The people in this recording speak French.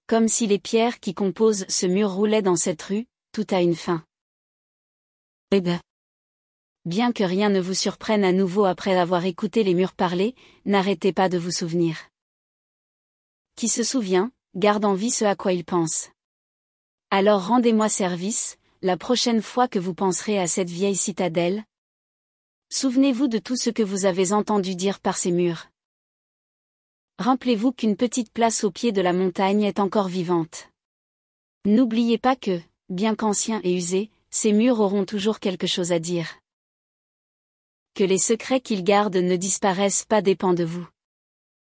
Comme si les pierres qui composent ce mur roulaient dans cette rue, tout a une fin. Bien que rien ne vous surprenne à nouveau après avoir écouté les murs parler, n'arrêtez pas de vous souvenir. Qui se souvient, garde en vie ce à quoi il pense. Alors rendez-moi service, la prochaine fois que vous penserez à cette vieille citadelle. Souvenez-vous de tout ce que vous avez entendu dire par ces murs. Rappelez-vous qu'une petite place au pied de la montagne est encore vivante. N'oubliez pas que, bien qu'anciens et usés, ces murs auront toujours quelque chose à dire. Que les secrets qu'ils gardent ne disparaissent pas dépend de vous.